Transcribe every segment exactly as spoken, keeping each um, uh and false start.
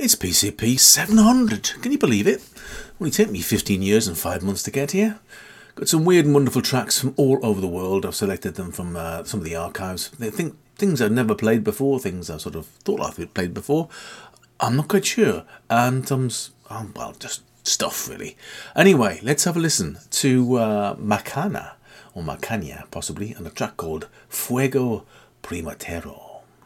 It's P C P seven hundred. Can you believe it? Only took me fifteen years and five months to get here. Got some weird and wonderful tracks from all over the world. I've selected them from uh, some of the archives. They think things I've never played before, things I sort of thought I've played before. I'm not quite sure. And some, um, well, just stuff really. Anyway, let's have a listen to uh, Macana, or Macania possibly, and a track called Fuego Primatero.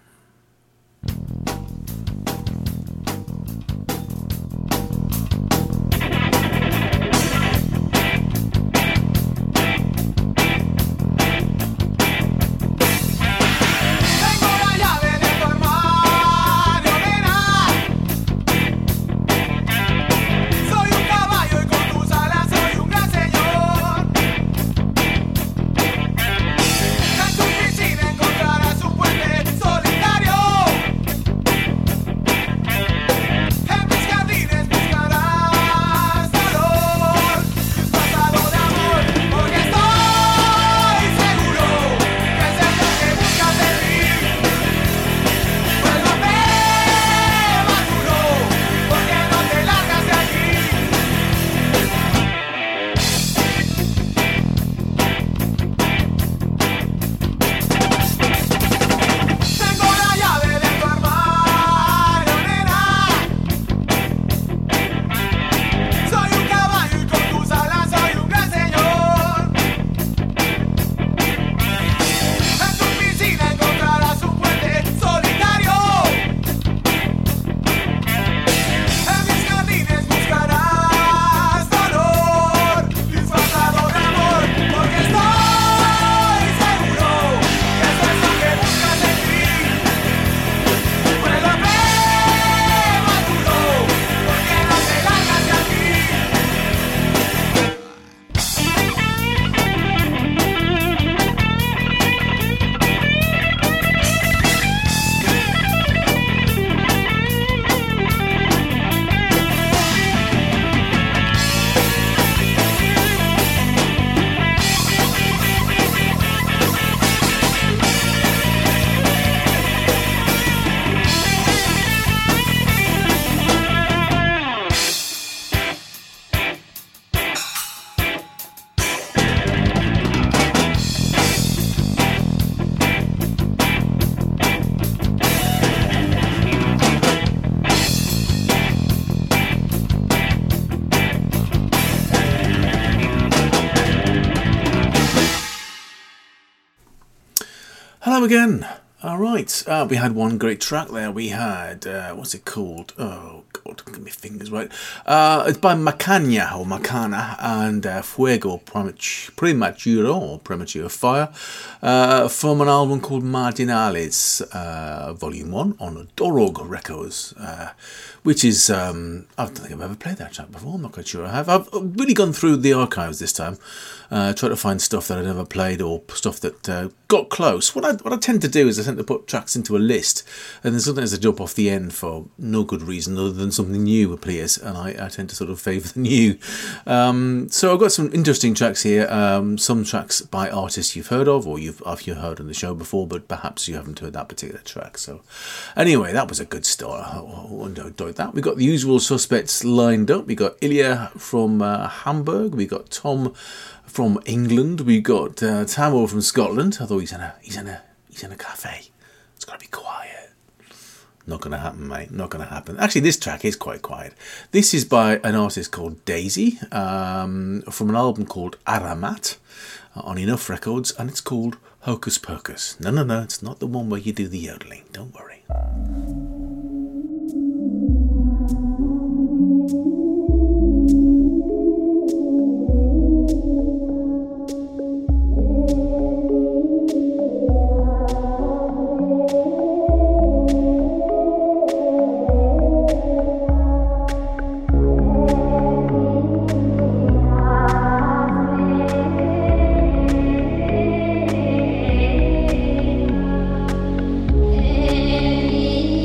Hello again. All right, uh, we had one great track there. We had, uh, what's it called? Oh, God, get my fingers right. Uh, it's by Macania, or Macana, and uh, Fuego Prematuro, or Premature Fire, uh, from an album called Marginales, uh, Volume one, on Dorog Records, uh, which is, um, I don't think I've ever played that track before. I'm not quite sure I have. I've really gone through the archives this time, uh, tried to find stuff that I'd never played, or stuff that uh, got close. What I, what I tend to do is I tend to put tracks into a list, and then sometimes I jump off the end for no good reason other than something new appears, and I, I tend to sort of favour the new. Um, so I've got some interesting tracks here, um, some tracks by artists you've heard of, or you've, if you've heard on the show before, but perhaps you haven't heard that particular track. So anyway, that was a good start. I enjoyed that. We got the usual suspects lined up. We got Ilya from uh, Hamburg. We got Tom from England. We got uh, Tamo from Scotland. Although he's in a he's in a he's in a cafe. It's got to be quiet. Not going to happen, mate. Not going to happen. Actually, this track is quite quiet. This is by an artist called Daisy, um, from an album called Aramat, uh, on Enough Records, and it's called Hocus Pocus. No, no, no, it's not the one where you do the yodeling. Don't worry. Hey.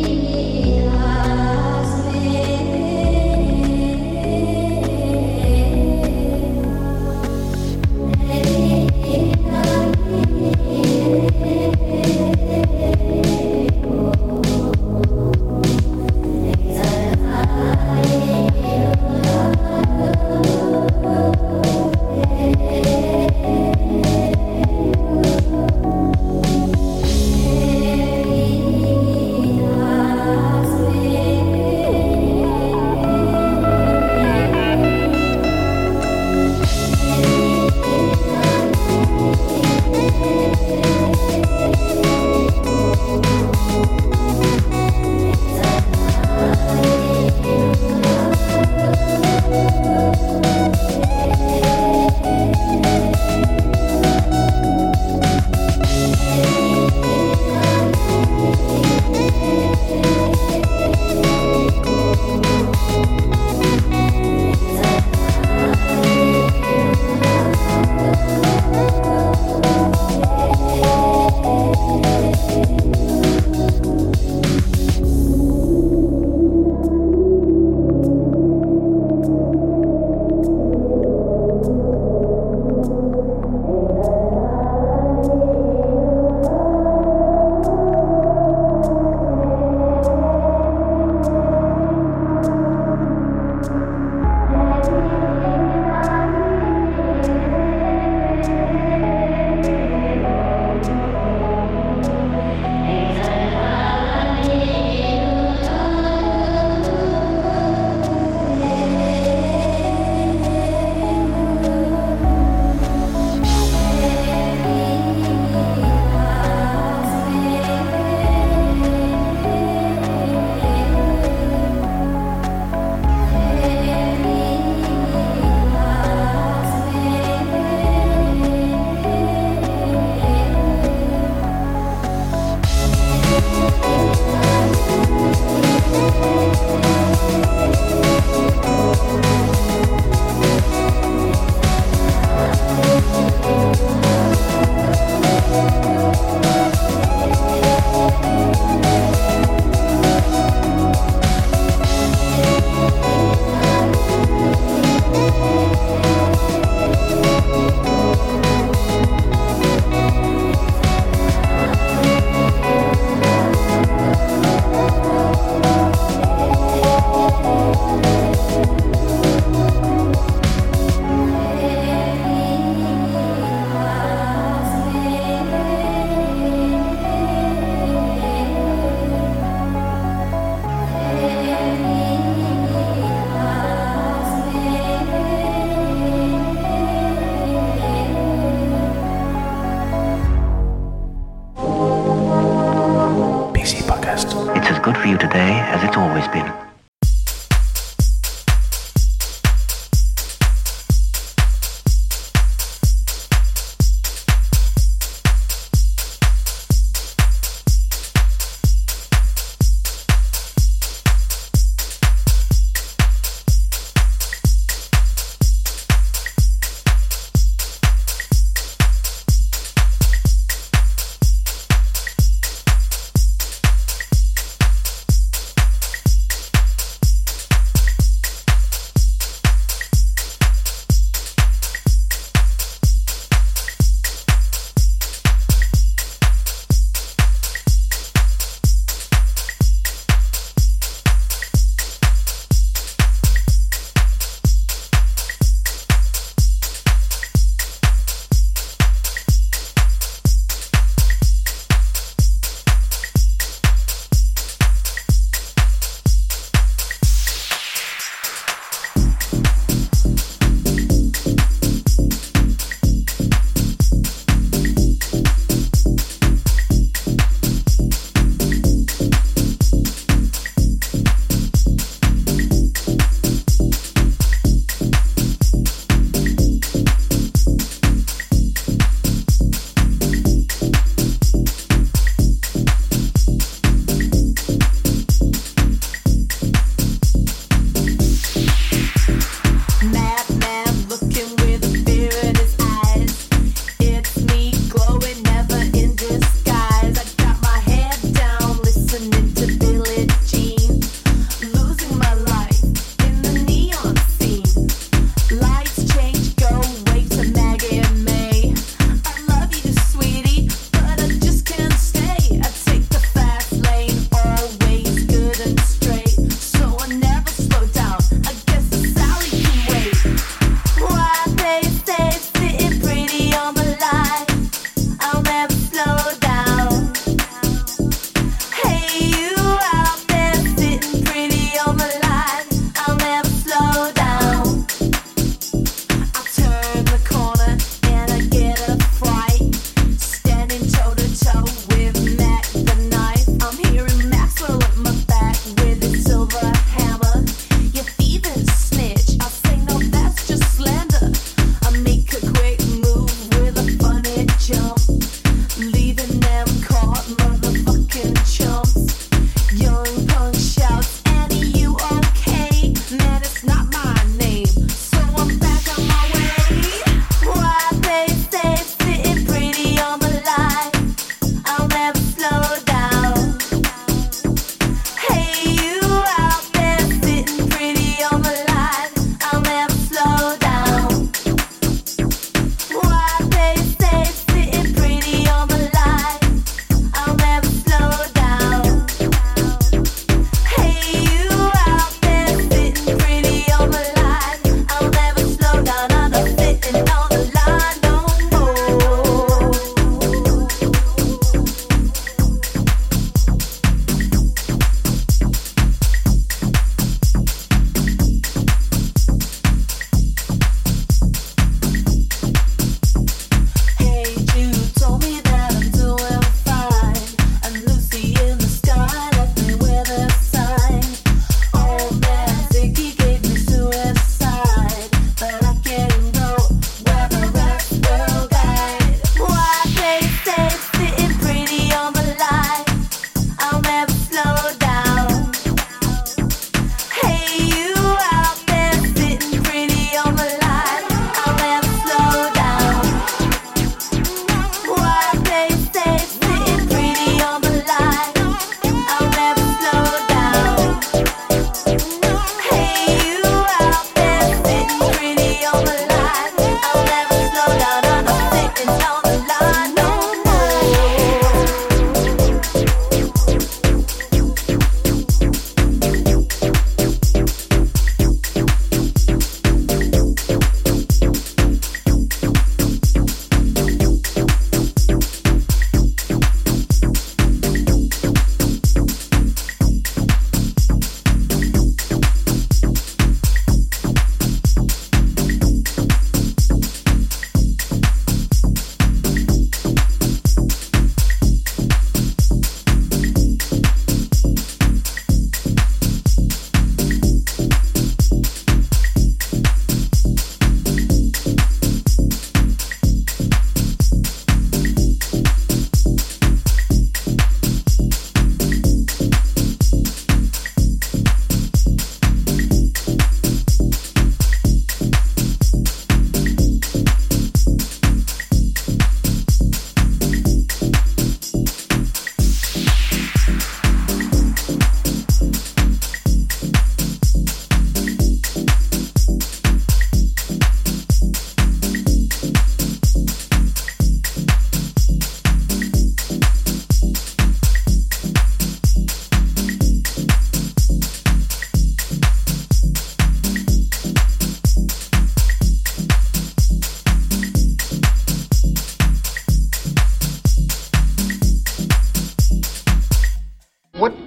spin.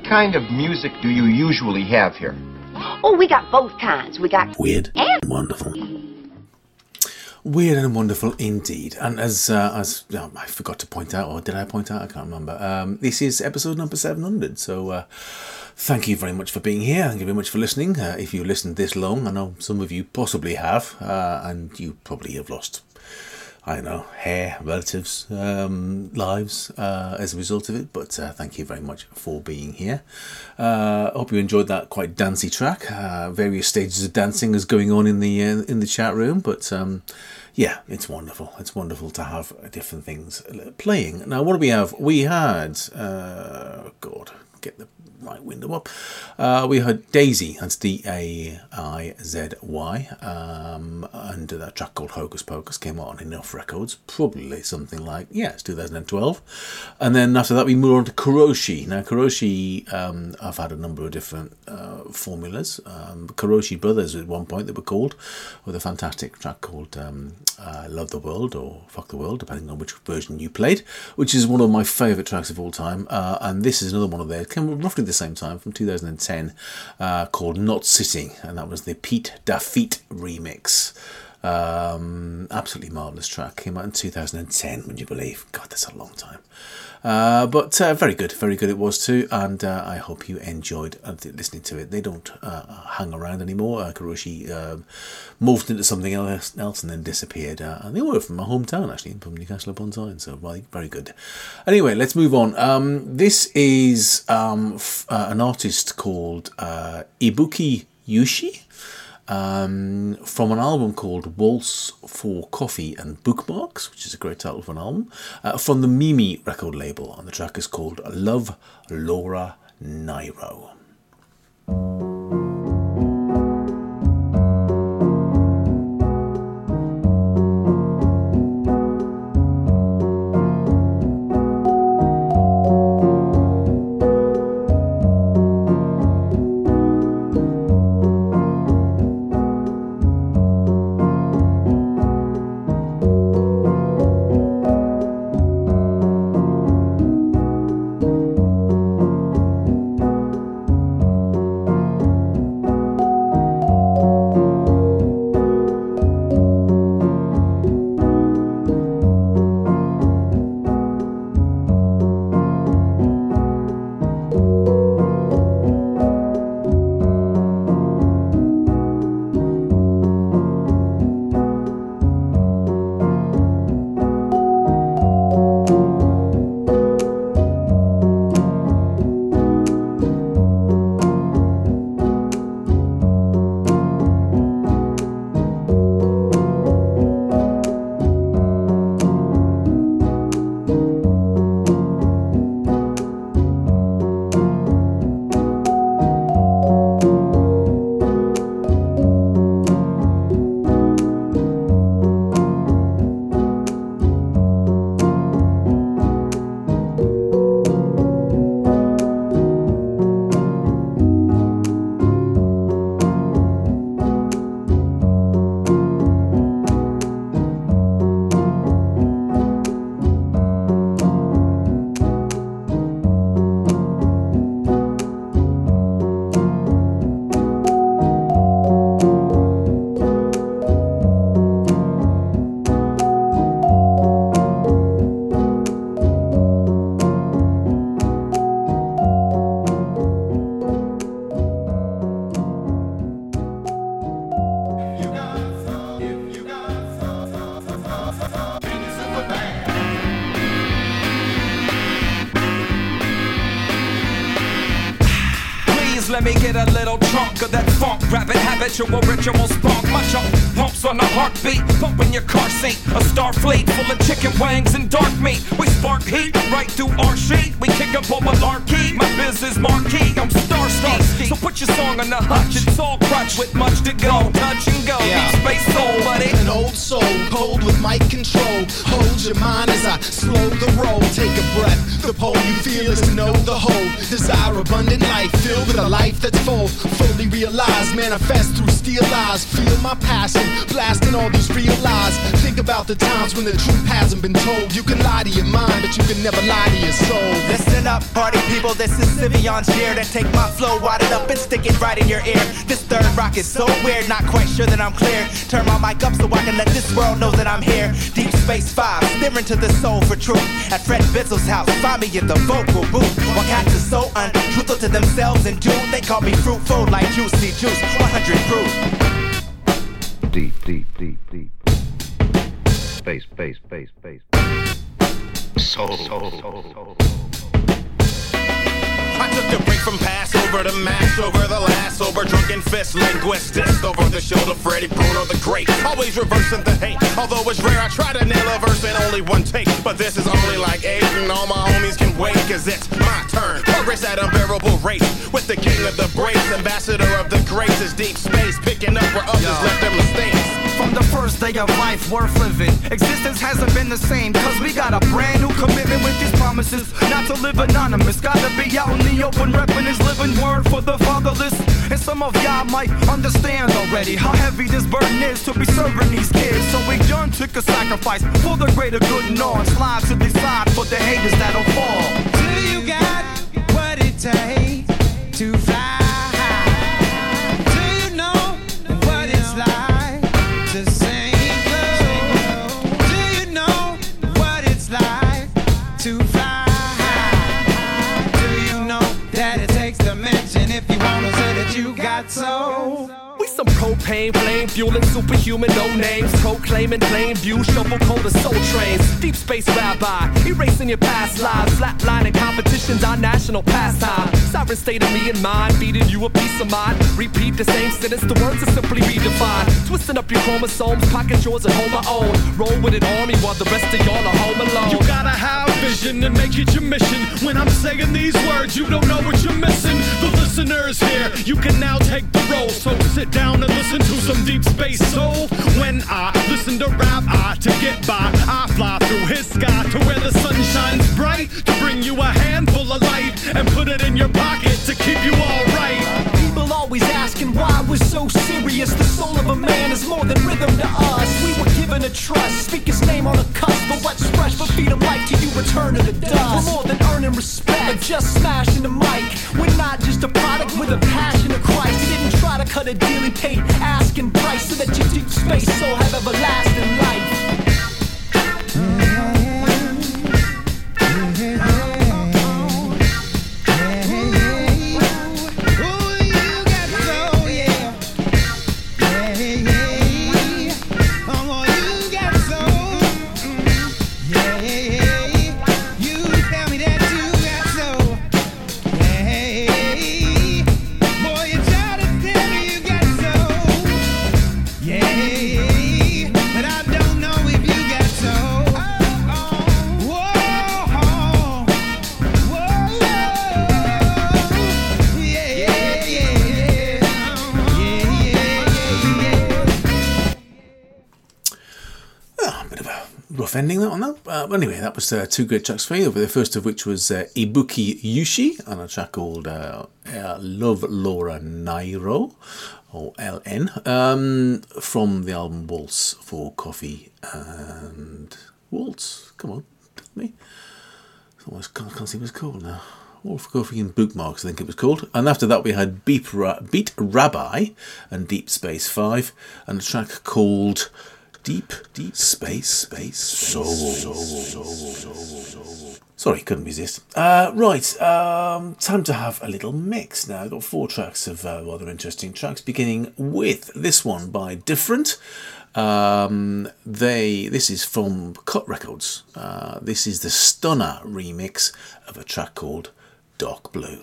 kind of music do you usually have here? Oh, we got both kinds. We got weird and wonderful. Weird and wonderful indeed. And as uh, as oh, I forgot to point out, or did I point out? I can't remember. Um, this is episode number seven hundred. So uh, thank you very much for being here. Thank you very much for listening. Uh, if you listened this long, I know some of you possibly have, uh, and you probably have lost, I don't know, hair, relatives, um, lives uh, as a result of it. But uh, thank you very much for being here. I uh, hope you enjoyed that quite dancey track. Uh, various stages of dancing is going on in the uh, in the chat room, but um, yeah, it's wonderful. It's wonderful to have different things playing. Now, what do we have? We had, uh, God, get the right window up. Uh, we had Daisy, that's D A I Z Y, um, and that track called Hocus Pocus came out on Enough Records, probably something like, yeah, it's two thousand twelve. And then after that we moved on to Kuroshi. Now Kuroshi, um, I've had a number of different uh, formulas. Um, Kuroshi Brothers at one point they were called, with a fantastic track called um, uh, Love the World or Fuck the World, depending on which version you played, which is one of my favourite tracks of all time. Uh, and this is another one of theirs, came roughly the same time, from two thousand ten, uh, called Not Sitting, and that was the Pete Dafite remix. Um, absolutely marvellous track, came out in two thousand ten, would you believe? God, that's a long time. Uh, but uh, very good, very good it was too, and uh, I hope you enjoyed uh, listening to it. They don't uh, hang around anymore. Uh, Kuroshi uh, moved into something else, else and then disappeared. Uh, and they were from my hometown, actually, from Newcastle upon Tyne, so very, very good. Anyway, let's move on. Um, this is um, f- uh, an artist called uh, Ibuki Yushi. Um, from an album called Waltz for Coffee and Bookmarks, which is a great title for an album, uh, from the Mimi record label, and the track is called Love Laura Nairo. Let me get a little drunk of that funk, rapid habitual ritual spunk. My jump pumps on a heartbeat, pumping your car seat. A star fleet full of chicken wings and dark meat. We spark heat right through our sheet. We kick up on malarkey, my biz is marquee. I'm starski, so put Put your song on the hutch, it's all crutch with much to go. Touch and go, Yeah. deep space soul, buddy. An old soul, cold with mic control. Hold your mind as I slow the roll. Take a breath. The pole you feel is to know the whole. Desire abundant life, filled with a life that's full. Fully realized, manifest through steel eyes. Feel my passion, blasting all these real lies. Think about the times when the truth hasn't been told. You can lie to your mind, but you can never lie to your soul. Listen up, party people, this is Sivion's here to take my flow, wad it up and stick it right in your ear. This third rock is so weird, not quite sure that I'm clear. Turn my mic up so I can let this world know that I'm here. Deep Space Five, staring to the soul for truth. At Fred Bizzle's house, find me in the vocal booth. While cats are so untruthful to themselves and doomed, they call me fruitful like juicy juice, one hundred proof. Deep, deep, deep, deep. Space, space, space, space. Soul, soul, soul, soul. I took a break from Passover to mash over the last sober drunken fist linguistics over the shoulder Freddie Bruno the Great. Always reversing the hate, although it's rare I try to nail a verse in only one take. But this is only like eight and all my homies can wait, cause it's my turn. Progress at unbearable rate with the king of the breaks, ambassador of the greats is deep space, picking up where others left their mistakes. From the first day of life worth living, existence hasn't been the same, cause we got a brand new commitment with these promises. Not to live anonymous, gotta be out in the open, repping his living word for the fatherless. And some of y'all might understand already how heavy this burden is to be serving these kids. So we done took a sacrifice for the greater good and on. Slide to the side for the haters that'll fall. Do you got what it takes to fly? Do you know what it's like to sing low? Do you know what it's like to fly? Do you know that it takes dimension if you wanna say that you got soul? We some propane, flame, fueling superhuman, no names. Proclaiming plain view, shovel cold as soul trains. Deep space rabbi, erasing your past lives. Flatlining competitions, our national pastime. Sovereign state of me and mind, feeding you a peace of mind. Repeat the same sentence, the words are simply redefined. Twisting up your chromosomes, pocket yours and hold my own. Roll with an army while the rest of y'all are home alone. You gotta have vision and make it your mission. When I'm saying these words, you don't know what you're missing. The listeners here, you can now take the role. So sit down and listen to some deep space soul. When I listen to rap, I to get by, I fly through his sky to where the sun shines bright, to bring you a handful of light and put it in your pocket to keep you all right. People always asking why we're so serious. The soul of a man is more than rhythm to us. We were given a trust, speak his name on a cusp. But what's fresh, but feed him life till you return to the dust. We're more than earning respect, or just smashing the mic. We're not just a product with a passion of Christ. He didn't try to cut a deal, he paid asking price so that your deep space soul have everlasting life. Ending that on that. Uh, anyway, that was uh, two great tracks for you. The first of which was uh, Ibuki Yushi and a track called uh, uh, Love Laura Nairo, or L N, um, from the album Waltz for Coffee and Waltz. Come on, tell me. I almost can't, can't see what it's called now. Waltz for Coffee and Bookmarks, I think it was called. And after that, we had Beat, Ra- Beat Rabbi and Deep Space Five, and a track called Deep, deep space, space, soul, soul, soul, soul, soul. Sorry, couldn't resist. Uh, right, um, time to have a little mix now. I've got four tracks of uh, rather interesting tracks, beginning with this one by Different. Um, they, this is from Cut Records. Uh, this is the Stunner remix of a track called Dark Blue.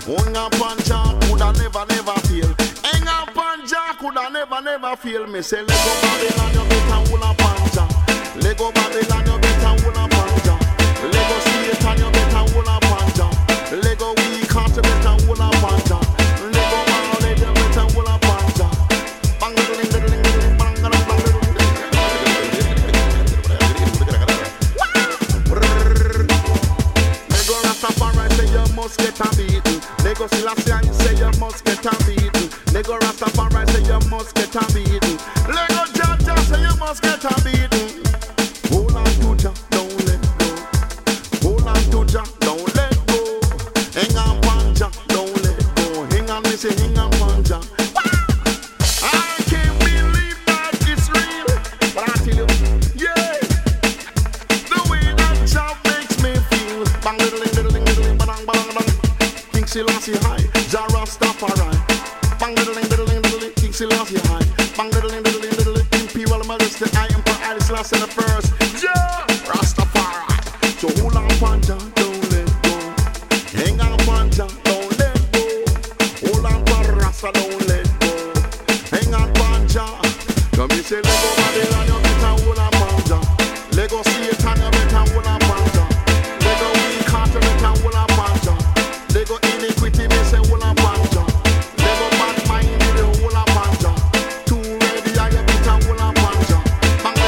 Hung up on Jah coulda never, never fail. Hang up on Jah coulda never, never fail. Me say Lego Babylon, you better hold up on Jah. Lego Babylon, you better hold up on Jah. Lego Satan, you better hold up on Jah. Lego weak heart, you better hold up on Jah. Lego Marley, you better hold up on Jah. Bang diddling diddling diddling bang bang bang diddling. Lego Rastafari say you must get a beaten. Lego Selassie say you must get a beaten. Lego Rastafari say you must get a beaten. Lego Jaja say you must get a beaten. Hold on to Jah, don't let go. Hold on to Jah, don't let go. Hang on on Jah, don't let go. Hang on, me say hang on on Jah. I can't believe that it's real, but I tell you, yeah, the way that Jah makes me feel. Bang diddling diddling diddling bang bang bang. King Selassie high, Jah Rastafari. Bang diddling diddling diddling, King Selassie high. Bang diddling diddling diddling, Imperial Majesty, I am for Haile Selassie the first. Jah Rastafari. So hold on on Jah, don't let go. Hang on on Jah, don't let go. Hold on to Rasta, don't let go. Hang on on Jah. Come me say Lego Babylon, you better hold on on Jah. Lego Satan, you better hold on on Jah. Lego weak heart, you better hold on on Jah. Lego iniquity, me say hold on on Jah. Lego bad mind, you hold on on Jah. Too ready, you better hold on on Jah. Bang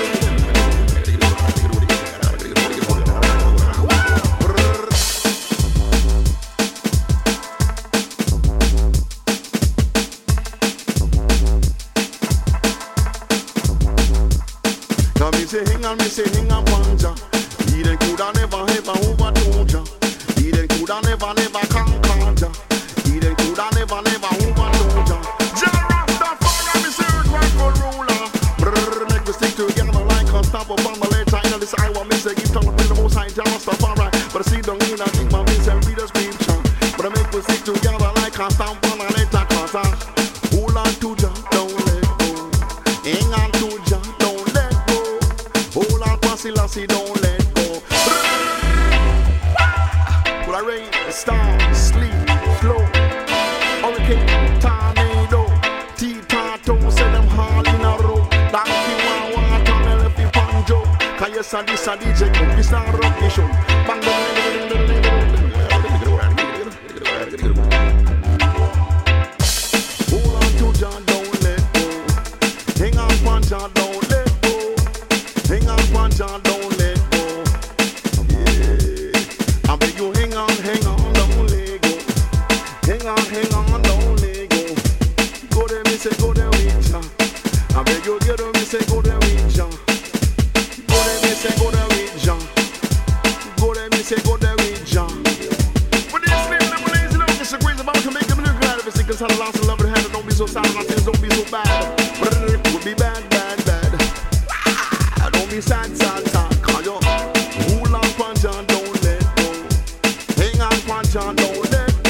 Now me say hang on, me say hang on on Jah. He then coulda never ever overthrow Jah. He then coulda never never conquer Jah. He then coulda never never overthrow Jah. Jah Rastafari, me say rightful ruler. Brrr, make we stick together like unstoppable on the later. You know this I want me say give tongue to the most high Jah Rastafari. But I see don't mean I think my me say read the scripture. But I make we stick together like unstoppable on the later. Cause I hold on to Jah, don't let go. Hang on to Jah, don't let go. Hold on to Selassie, don't let go. Will I rain, storm, sleep, flow, hurricane, tornado, T-Tato, say them all in a row. Donkey one water, me left the banjo. Cause yes, I this a D J, this a rock the show. Bang, bang, bang, bang, bang, bang. Hold on to Jah, don't let go. Hang on on Jah, don't let go. Hang on on Jah, don't let go. Yeah, I beg you, hang on, hang on, don't let go. Hang on, hang on, don't let go. Go there, me say, go there with Jah. I beg you, get on, me say, go there with Jah. Go there, me say, go there with Jah. Go there, me say, go there with Jah. But this name, them lazy, don't disagree about to make them look glad if it's because I lost the love and hand. Don't be so sad, my things don't be so bad. But it would be bad, bad, bad. Ah, don't be sad, sad, sad. Call you. Hold on, on Jah, don't let go. Hang on, on Jah, don't let go.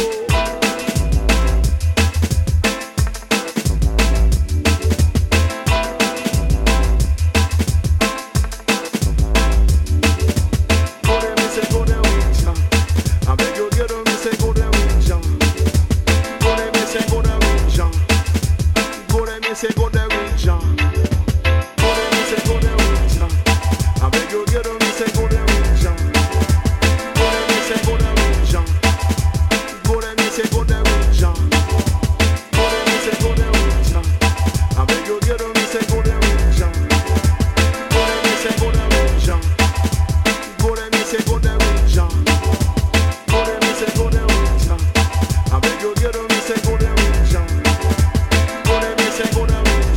Go there, me say, go there with Jah. I beg you, get on, me say, go there with Jah. Go there, me say, go there with Jah. Go there, me say, go there with Jah. Go there, me say, go there with Jah. I beg you, get on, me say, go there with Jah. Go there, me say, go there with Jah. Go there, me say, go there with Jah. Go there, me say, go there with Jah. I beg you, get on, me say, go there with Jah. Go there, me say, go there with Jah. Go there, me say, go there with Jah. Go there, me say, go there with Jah. I beg you, get on, me say, go there with Jah. Go there, me say, go there with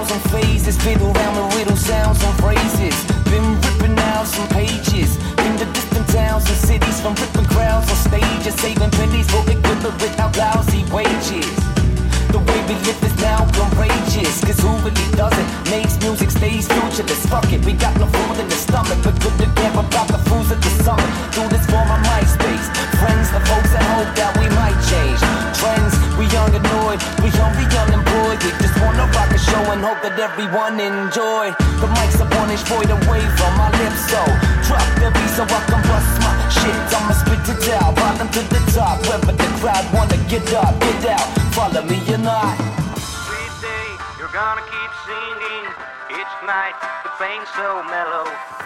thousand phases, fiddle around with riddle sounds and phrases. Been ripping out some pages, in the distant towns and cities, from ripping crowds on stages, saving pennies for equipment without lousy wages. The way we live is now outrageous, cause who really does it? Makes music stays futureless. Fuck it, we got no food in the stomach, but good to care about the foods at the summit. Do this for my MySpace friends, the folks that hope that we might change trends. We young annoyed, we only unemployed. We just wanna rock a show and hope that everyone enjoy. The mic's up on inch void away from my lips, so drop the beat so I can bust my shit. I'ma spit it out, bottom to the top. Whether the crowd wanna get up, get out, follow me or not. Sweet day, you're gonna keep singing each night. The pain's so mellow.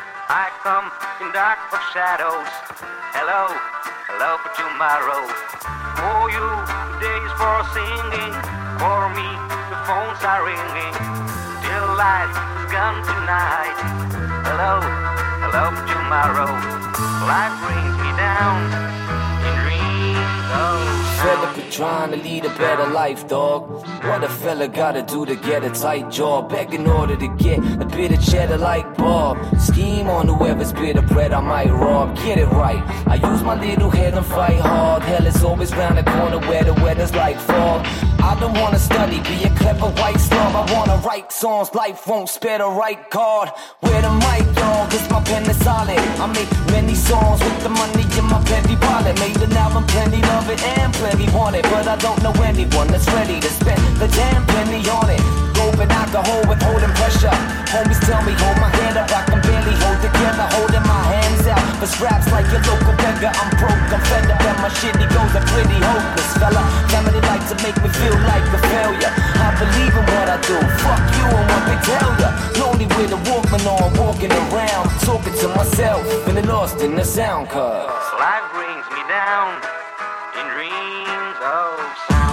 I come in dark of shadows. Hello, hello for tomorrow. For you, today is for singing. For me, the phones are ringing. Till light is gone tonight. Hello, hello for tomorrow. Life brings me down in dreams. Oh. Fed up with trying to lead a better life, dog. What a fella gotta do to get a tight job. Beg in order to get a bit of cheddar like Bob. Scheme on whoever's bit of bread I might rob. Get it right, I use my little head and fight hard. Hell is always round the corner where the weather's like fall. I don't wanna study, be a clever white slob. I wanna write songs, life won't spare the right card. Where the mic, y'all, cause my pen is solid. I make many songs with the money in my petty wallet. Made an album, plenty love it and plenty want it. But I don't know anyone that's ready to spend the damn penny on it. Open alcohol with holding pressure. Homies tell me hold my head up, I can barely hold together. Holding my hands out for scraps like your local beggar. I'm broke, I'm fed up, and my shitty goes are pretty hopeless, fella. Family like to make me feel like a failure. I believe in what I do, fuck you and what they tell ya. Lonely with a Walkman on, walking around, talking to myself, feeling lost in the sound cause life brings me down in dreams of sound.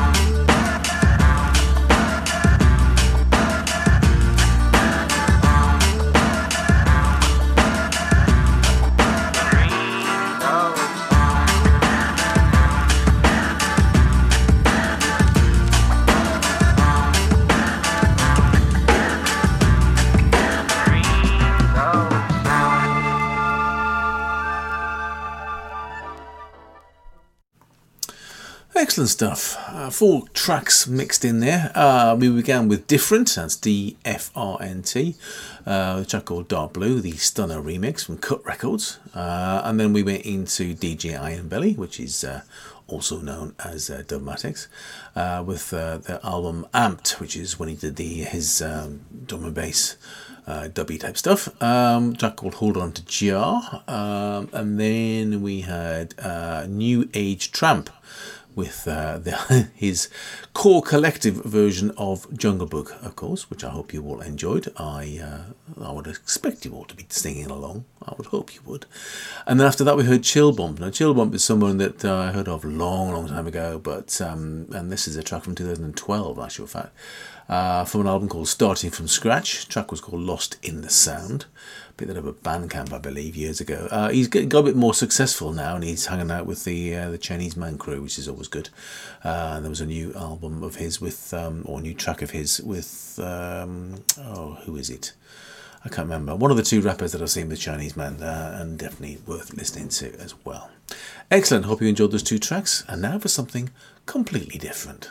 Excellent stuff. Uh, four tracks mixed in there. Uh, we began with Different, that's D F R N T, uh, a track called Dark Blue, the Stunner remix from Cut Records. Uh, and then we went into D J Iron Belly, which is uh, also known as uh, Dubmatics, uh, with uh, the album Amped, which is when he did the his um, drum and bass uh, dubby type stuff. Um, a track called Hold On To Jar. Um, and then we had uh, New Age Tramp, with uh, the, his core collective version of Jungle Book, of course, which I hope you all enjoyed. I uh, I would expect you all to be singing along. I would hope you would. And then after that we heard Chill Bump. Now Chill Bump is someone that uh, I heard of a long, long time ago, but um, and this is a track from two thousand twelve, actually, in fact, uh, from an album called Starting From Scratch. The track was called Lost In The Sound. Picked that up at Bandcamp, I believe, years ago. Uh, he's got, got a bit more successful now, and he's hanging out with the uh, the Chinese Man Crew, which is always good. Uh, there was a new album of his with, um, or a new track of his with, um, oh, who is it? I can't remember. One of the two rappers that I've seen with Chinese Man, uh, and definitely worth listening to as well. Excellent. Hope you enjoyed those two tracks. And now for something completely different.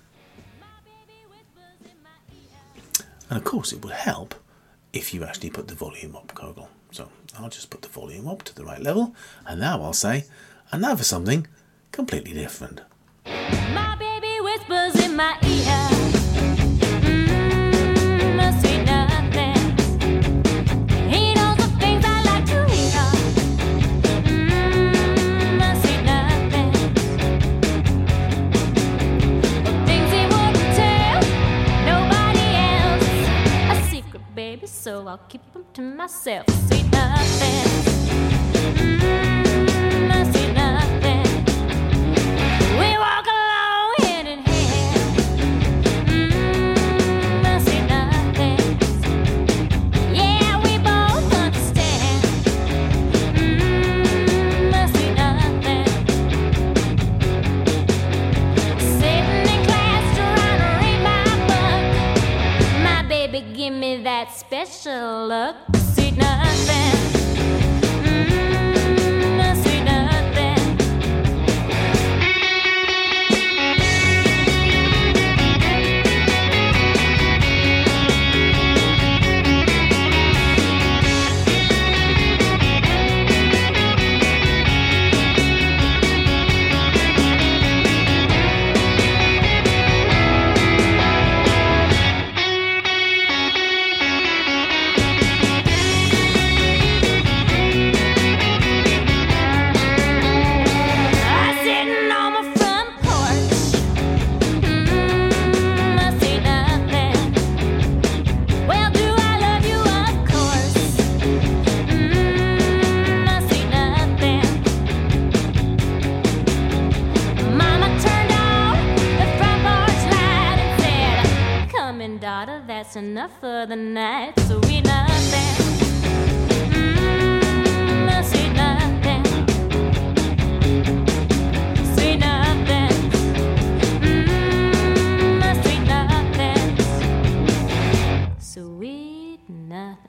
And of course, it would help if you actually put the volume up, Kogel. So I'll just put the volume up to the right level, and now I'll say, and now for something completely different. My baby whispers in my ear. Mm, must say nothing. He knows the things I like to hear. Mm, must say nothing. The things he wouldn't tell nobody else. A secret, baby, so I'll keep them to myself. Say nothing. Mm, must say nothing. We walk along hand in hand. Mm, must say nothing. Yeah, we both understand. Mm, must say nothing. Sitting in class trying to read my book. My baby special look. Sweet nothing. Mm, sweet nothing. That's enough for the night. Sweet nothing. Mm, sweet nothing. Sweet nothing. Mm, sweet nothing. Sweet nothing.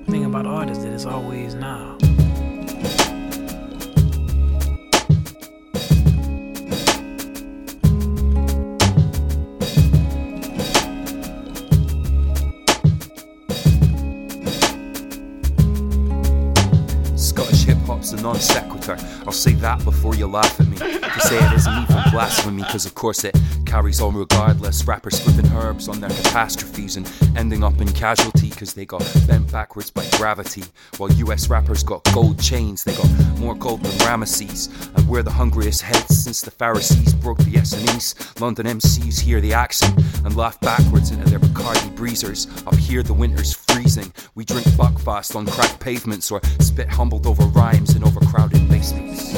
thing about art is that it's always now. Scottish hip-hop's a non sequitur. I'll say that before you laugh at me. To say it isn't even blasphemy, cause of course it carries on regardless. Rappers flipping herbs on their catastrophes and ending up in casualty cause they got bent backwards by gravity. While U S rappers got gold chains, they got more gold than Ramesses. And we're the hungriest heads since the Pharisees broke the S and E's. London M Cs hear the accent and laugh backwards into their Bacardi breezers. Up here the winter's freezing. We drink Buckfast on cracked pavements or spit humbled over rhymes in overcrowded basements.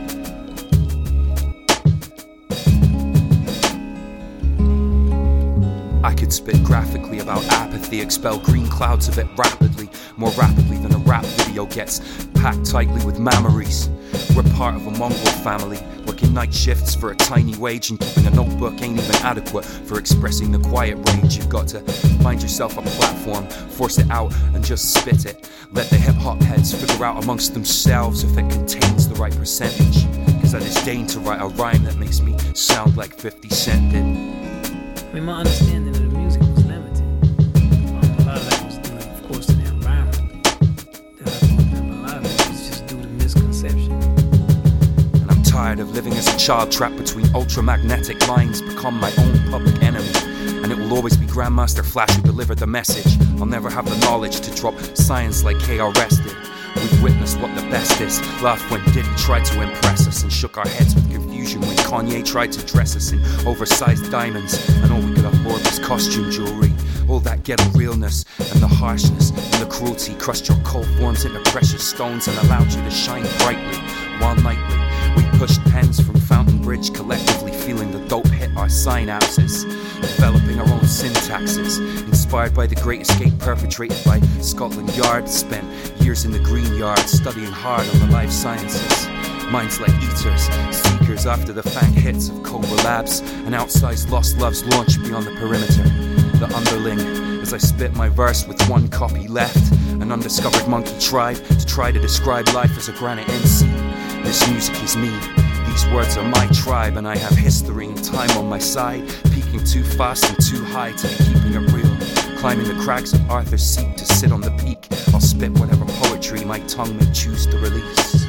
I could spit graphically about apathy, expel green clouds of it rapidly, more rapidly than a rap video gets packed tightly with memories. We're part of a Mongol family, working night shifts for a tiny wage, and keeping a notebook ain't even adequate for expressing the quiet rage. You've got to find yourself a platform, force it out and just spit it. Let the hip-hop heads figure out amongst themselves if it contains the right percentage, cause I disdain to write a rhyme that makes me sound like fifty cent did. I mean, my understanding of the music was limited. Um, a lot of that was due, of course, to the environment. That I thought that, but a lot of it was just due to misconception. And I'm tired of living as a child trapped between ultramagnetic lines, become my own public enemy. And it will always be Grandmaster Flash who delivered the message. I'll never have the knowledge to drop science like K R S did. We've witnessed what the best is. Laughed when Diddy tried to impress us, and shook our heads with confusion when Kanye tried to dress us in oversized diamonds, and all we could afford was costume jewelry. All that ghetto realness and the harshness and the cruelty crushed your cold forms into precious stones and allowed you to shine brightly. While nightly we pushed pens from Fountain Bridge, collectively feeling the dope hit our synapses, developing our own syntaxes, inspired by the great escape perpetrated by Scotland Yard. Spent years in the green yard studying hard on the life sciences. Minds like eaters, seekers after the fang hits of Cobra Labs, and outsized lost loves launched beyond the perimeter. The underling, as I spit my verse with one copy left, an undiscovered monkey tribe to try to describe life as a granite M C. This music is me, these words are my tribe, and I have history and time on my side, peaking too fast and too high to be keeping it real. Climbing the crags of Arthur's Seat to sit on the peak, I'll spit whatever poetry my tongue may choose to release.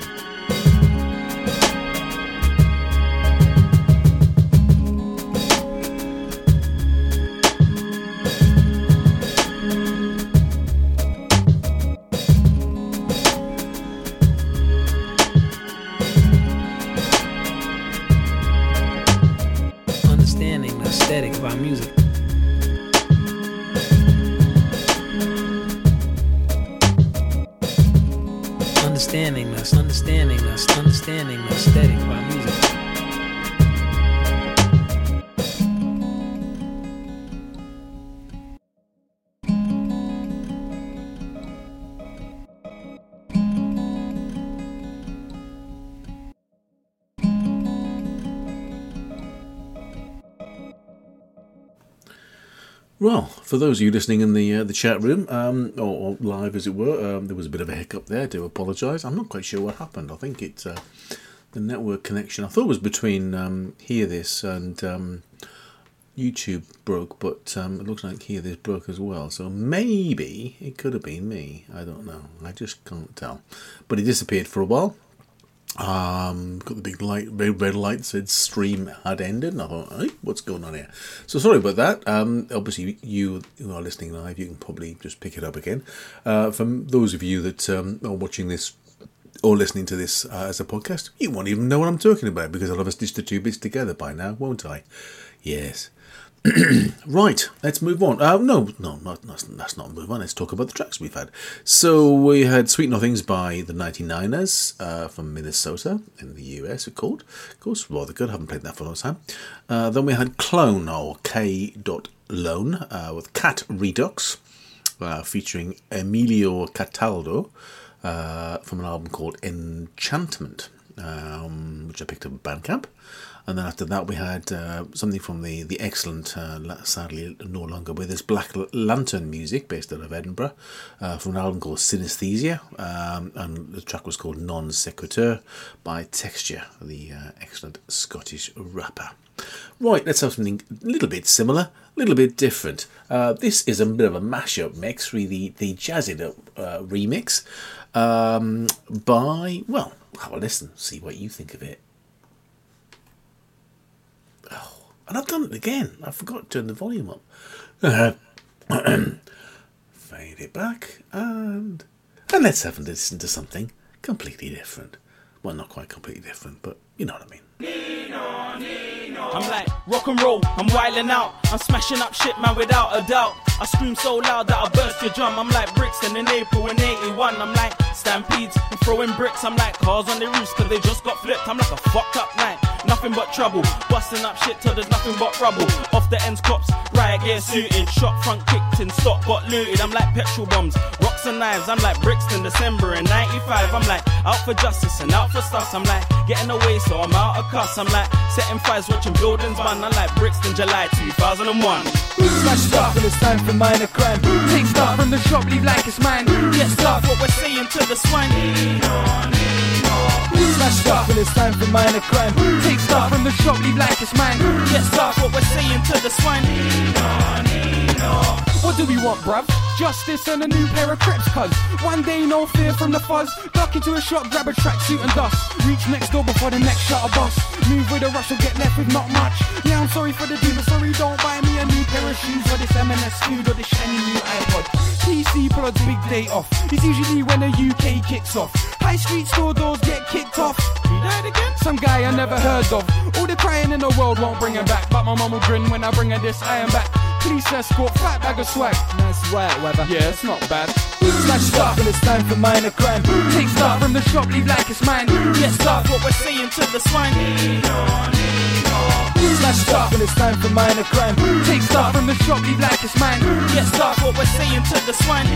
Understanding the aesthetic of our music. Understanding us, understanding us, understanding the aesthetic of our music. Well, for those of you listening in the uh, the chat room, um, or, or live as it were, um, there was a bit of a hiccup there. I do apologise. I'm not quite sure what happened. I think it's uh, the network connection. I thought it was between um, Hear This and um, YouTube broke, but um, it looks like Hear This broke as well. So maybe it could have been me. I don't know. I just can't tell. But it disappeared for a while. Um, got the big light, big red light that said stream had ended, and I thought, hey, what's going on here? So sorry about that. Um, obviously, you who are listening live, you can probably just pick it up again. Uh, for those of you that um, are watching this or listening to this uh, as a podcast, you won't even know what I'm talking about because I'll have stitched the two bits together by now, won't I? Yes. Right, let's move on. Uh, no, no, not, let's not move on. Let's talk about the tracks we've had. So we had Sweet Nothings by the ninety-niners uh, from Minnesota in the U S, it's called. Of course, rather good. Haven't played that for a long time. Uh, then we had Clone, or K. Lone, uh, with Cat Redux, uh, featuring Emilio Cataldo, uh, from an album called Enchantment, um, which I picked up at Bandcamp. And then after that we had uh, something from the, the excellent, uh, sadly no longer with us, Black Lantern Music, based out of Edinburgh, uh, from an album called Synesthesia, um, and the track was called Non Sequitur by Texture, the uh, excellent Scottish rapper. Right, let's have something a little bit similar, a little bit different. Uh, this is a bit of a mashup mix, really, the Jazzed Up uh, remix um, by, well, have a listen, see what you think of it. Oh, and I've done it again. I forgot to turn the volume up. Uh, fade it back, and and let's have a listen to something completely different. Well, not quite completely different, but you know what I mean. I'm like rock and roll, I'm wilding out, I'm smashing up shit, man, without a doubt. I scream so loud that I burst your drum. I'm like Brixton in April in eighty-one. I'm like stampedes and throwing bricks. I'm like cars on the roofs cause they just got flipped. I'm like a fucked up night, nothing but trouble. Busting up shit till there's nothing but rubble. Off the ends cops, riot gear suited. Shot front kicked in, stock got looted. I'm like petrol bombs, rocks and knives. I'm like Brixton December in ninety-five. I'm like out for justice and out for stuff. I'm like getting away so I'm out of cuss. I'm like setting fires, watching buildings burn. I'm like Brixton July two thousand one. Smash start when it's time for minor crime. Take start from the shop, leave like it's mine. Get start what we're saying to the swine. Smash start when it's time for minor crime. Take start from the shop, leave like it's mine. Get start what we're saying to the swine. What do we want, bruv? Justice and a new pair of crips, cuz one day no fear from the fuzz. Duck into a shop, grab a tracksuit and dust. Reach next door before the next shuttle bus. Move with a rush or get left with not much. Yeah, I'm sorry for the deal, but sorry, don't buy me a new pair of shoes or this M and S food or this shiny new iPod. P C plods big day off. It's usually when the U K kicks off. High street store doors get kicked off. You died again? Some guy I never heard of. All the crying in the world won't bring him back, but my mum will grin when I bring her this I am back. Police escort, fat bag of swag. Nice white weather. Yeah, it's not bad. Smash start when it's time for minor crime. Take start from the shop, leave like it's mine. Get start what we're saying to the swine. Smash start when it's time for minor crime. Take start from the shop, leave like it's mine. Get start what we're saying to the swine.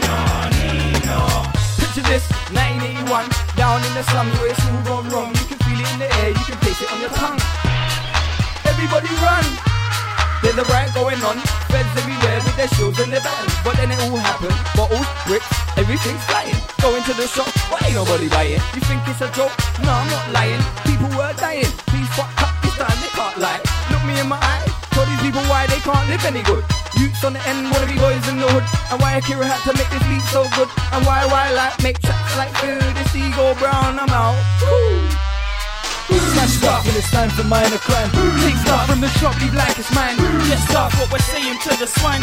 Picture this, nineteen eighty-one. Down in the slums where it's all gone wrong. You can feel it in the air, you can taste it on your tongue. Everybody run. There's a riot going on, feds everywhere with their shields and their bands. But then it all happened, bottles, bricks, everything's flying. Go into the shop, why ain't nobody buying? You think it's a joke? No, I'm not lying. People were dying, please fuck up this time, they can't lie. Look me in my eye, tell these people why they can't live any good. Youths on the end, wanna be boys in the hood. And why Akira had to make this beat so good. And why why like make tracks like food. This ego brown, I'm out. Woo. Smash start when it's time for minor crime. Take start from the shop, leave like it's mine. Get start what we're saying to the swine.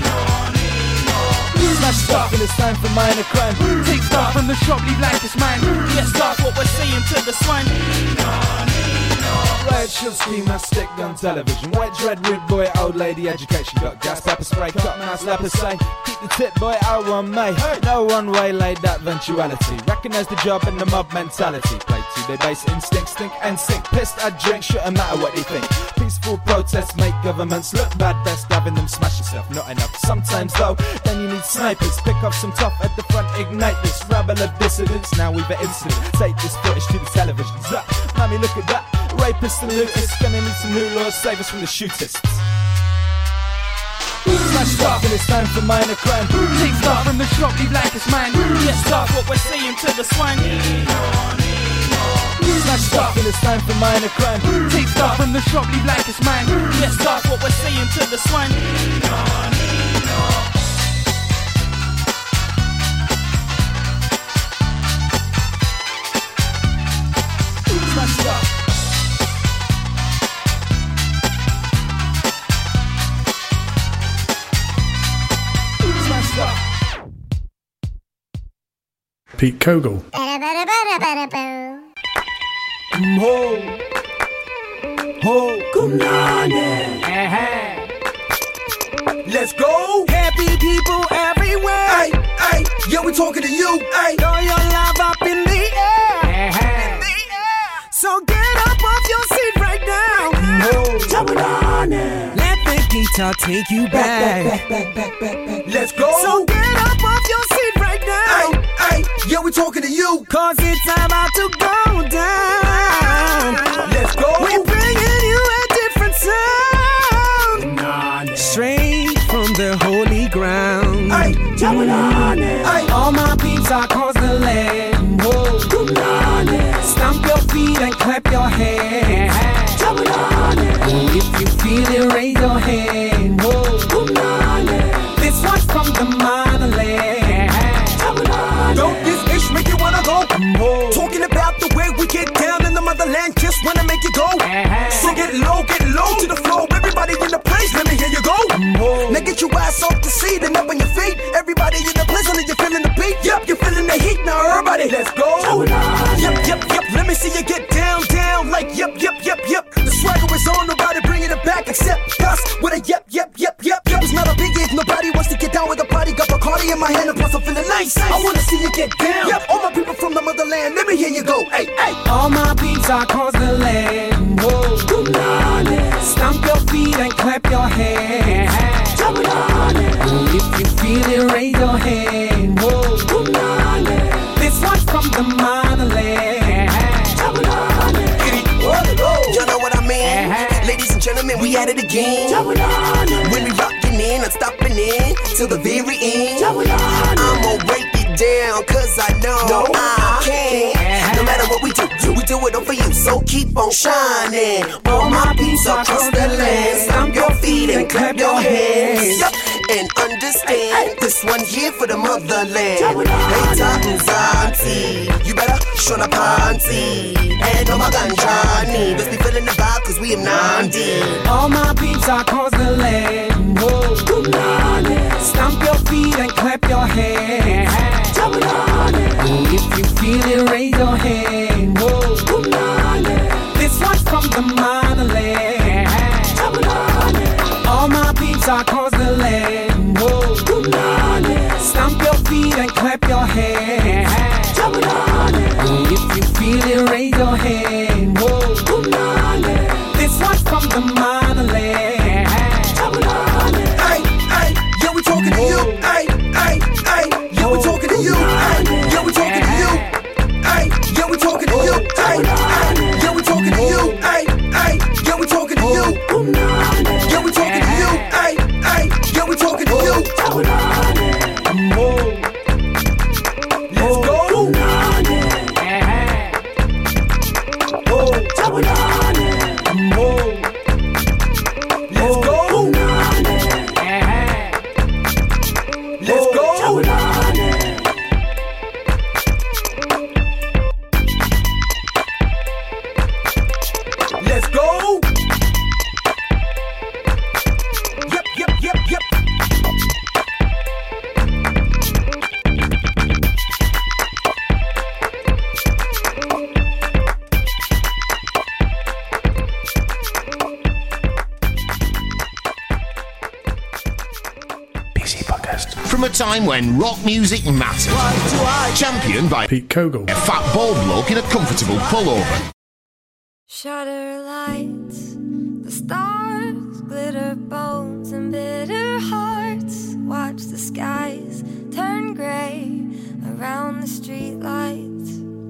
Smash start when it's time for minor crime. Take start from the shop, leave like it's mine. Get start what we're saying to the swine. Red shield scheme and stick gun television. White dread, rude boy, old lady education. Got gas, pepper spray, cut nice leper say. Keep the tip boy out one May. No one way laid that eventuality. Recognize the job and the mob mentality. Play two, they base instinct, stink and sink. Pissed at drink, shouldn't matter what they think. Peaceful protests make governments look bad. Best having them smash yourself, not enough. Sometimes though, then you need snipers. Pick up some tough at the front, ignite this rabble of dissidents. Now we've an incident. Take this footage to the television. Zap, mommy, look at that. Rapists and looters, gonna need some new laws, save us from the shooters. Smash start when it's time for minor crime. Take start from the shop, leave like it's mine. Get start what we're saying to the swine. Smash start when it's time for minor crime. Take start from the shop, leave like it's mine. Get start what we're saying to the swine. Smash start. Pete Kogel. Ho, ho, let's go. Happy people everywhere. Hey, hey, yo, we talking to you. Hey, throw your love up in the air. In the air. So get up off your seat right now. No, jump on it. Let the guitar take you back. Back, back, back, back, back, back. Let's go. So get up off your seat right now. Hey, hey, yo, we talking to you. Cause it's about to go down. Let's go. We bring Jabulani. Hey, all my peeps are across the land. Whoa. Jabulani. Stamp your feet and clap your hands. Jabulani. If you feel it, raise your hand. Whoa. Jabulani. This one's from the motherland. Jabulani. Don't this ish make you wanna go? Whoa. Talking about the way we get down in the motherland, just wanna make you go. So get low, get low to the floor. Everybody in the place, let me hear you go. Now get your ass off the seat and up on your feet. Everybody in the place, only you feeling the beat. Yep, you're feeling the heat. Now everybody, let's go. Yep, yep, yep. Let me see you get down, down. Like yep, yep, yep, yep. The swagger is on, nobody bringing it back except us. With a yep, yep, yep, yep. Yep, it's not a biggie if nobody wants to get down with a party. Got Bacardi in my hand and plus I'm feeling nice. I wanna see you get down. Yep, all my people from the motherland, let me hear you go. Hey, hey. All my peeps are across the land. Whoa. Stamp your feet and clap your hands. If you feel it, raise your hand. Whoa. This one's from the motherland. You know what I mean? Uh-huh. Ladies and gentlemen, we at it again. When we rockin' in, I'm stopping in till the very end. I'ma break it down, cause I know no, I can. Uh-huh. No matter what we do, we do it all for you, so keep on shining. All my peeps across the land, stomp your feet and clap your hands. Yep. And understand, this one here for the motherland. Hey, Titans, auntie, you better show the panty. And oh my ganjani, let's be feeling the vibe cause we am ninety. All my peeps are across the land. Whoa. Stamp your feet and clap your hands. If you feel it, raise your hand. Whoa. This one's from the motherland. All my peeps are across the land. Whoa. Stamp your feet and clap your hands. If you feel it, raise your hand. Whoa. This one's from the motherland. Hey, hey, yeah, we talking to you. Hey, hey, hey, yeah, we talking to you. Hey, yeah, we talking to you. Hey, yeah, we talking to you. Hey, hey, yeah, we talking to you. Hey, hey, yeah, we talking to you. Yeah, we talking to you. Hey, hey, yeah, we talking to you. Let's go. From a time when rock music mattered. Championed by Pete Kogel, a fat bald bloke in a comfortable pullover. Shutter lights, the stars glitter, bones and bitter hearts. Watch the skies turn grey around the street lights.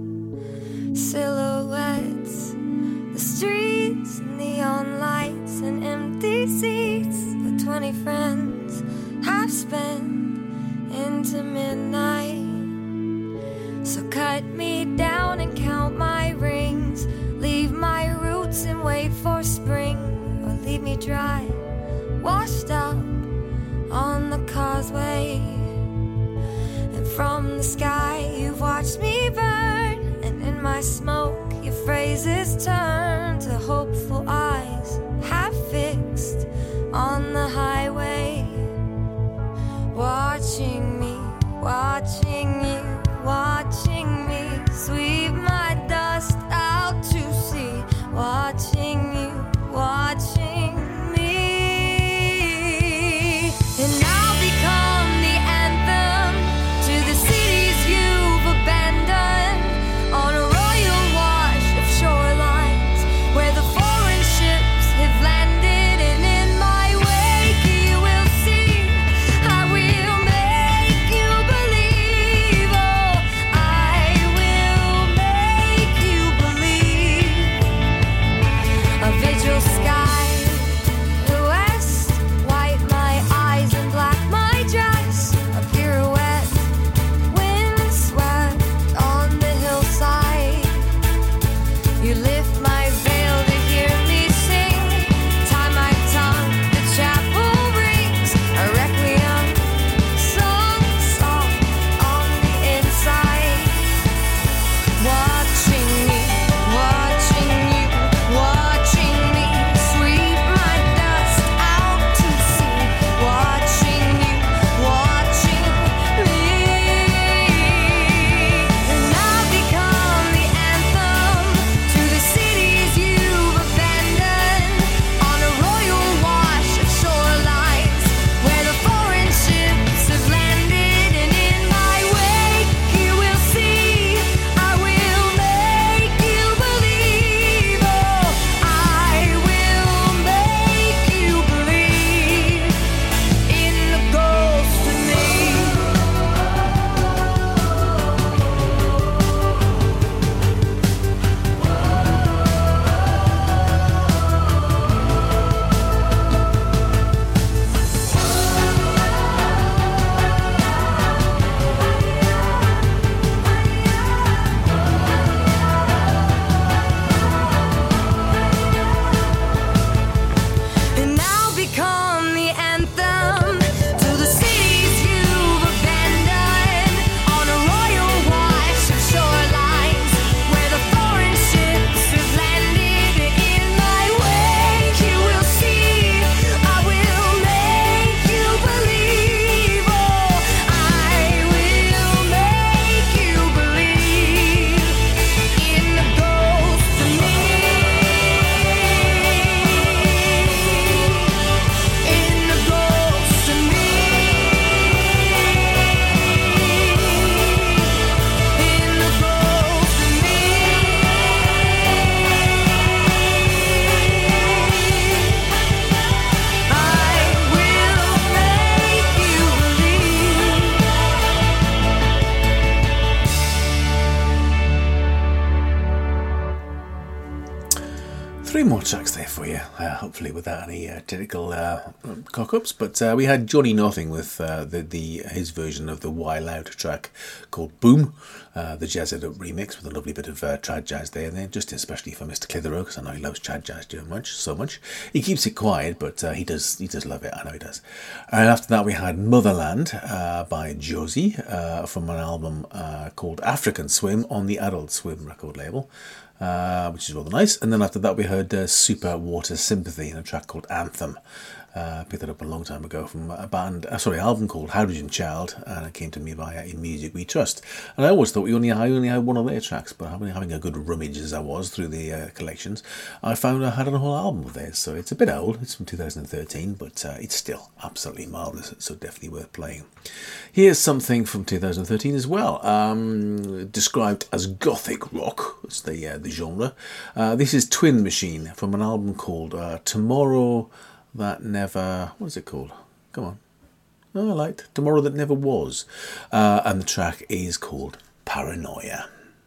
Silhouettes, the streets, neon lights and empty seats. With twenty friends I've spent into midnight. So cut me down and count my rings. Leave my roots and wait for spring. Or leave me dry, washed up on the causeway. And from the sky you've watched me burn. And in my smoke your phrases turn to hopeful eyes half fixed on the highway. Watching me, watching you, watching me sweep my dust out to sea. Watching you, watching me. And I'll become the anthem to the cities you've abandoned. On a royal wash of shorelines where the foreign ships have landed. And in my wake you will see I will make you believe. Three more tracks there for you, uh, hopefully without any uh, technical uh, cock-ups. But uh, we had Johnny Nothing with uh, the, the his version of the Wild Out track called Boom, uh, the Jazz It Up remix with a lovely bit of uh, trad jazz there, and then just especially for Mister Clitheroe, because I know he loves trad jazz too much, so much. He keeps it quiet, but uh, he does he does love it. I know he does. And after that, we had Motherland uh, by Josie uh, from an album uh, called African Swim on the Adult Swim record label. Uh, which is rather nice. And then after that we heard uh, Super Water Sympathy in a track called Anthem. Uh, picked that up a long time ago from a band, uh, sorry, album called Hydrogen Child, and it came to me via In Music We Trust. And I always thought we only I only had one of their tracks, but having, having a good rummage as I was through the uh, collections, I found I had a whole album of theirs. So it's a bit old, it's from two thousand thirteen, but uh, it's still absolutely marvellous, so definitely worth playing. Here's something from two thousand thirteen as well, um, described as gothic rock. It's the uh, the genre. Uh, this is Twin Machine from an album called uh, Tomorrow That Never... What is it called? Come on. Oh, I liked Tomorrow That Never Was. Uh, and the track is called Paranoia.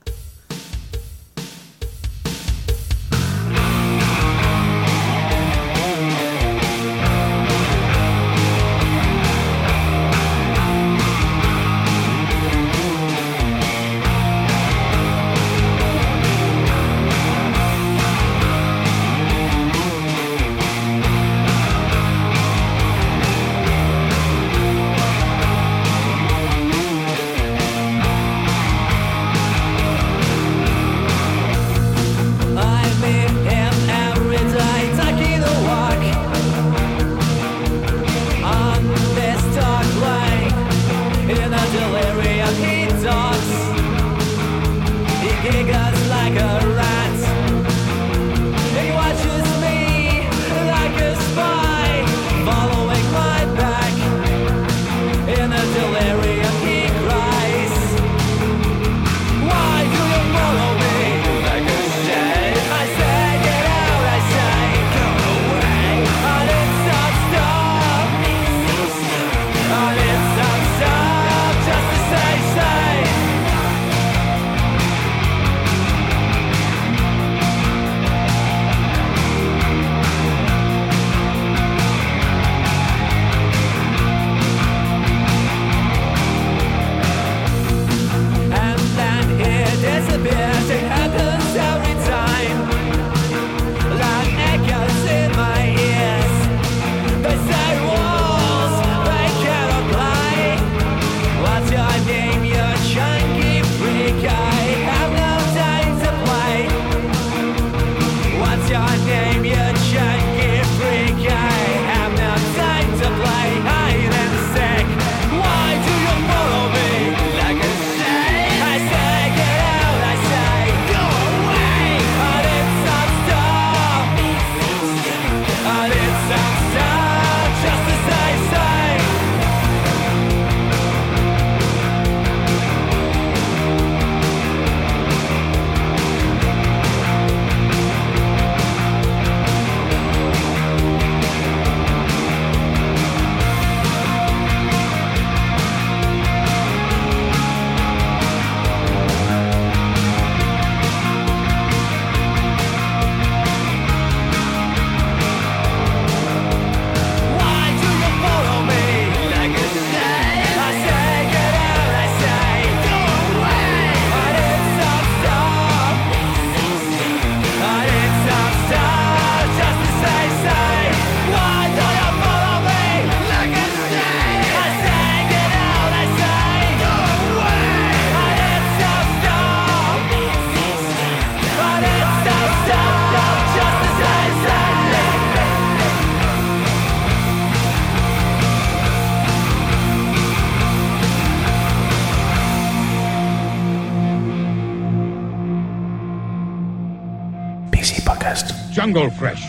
Jungle Fresh.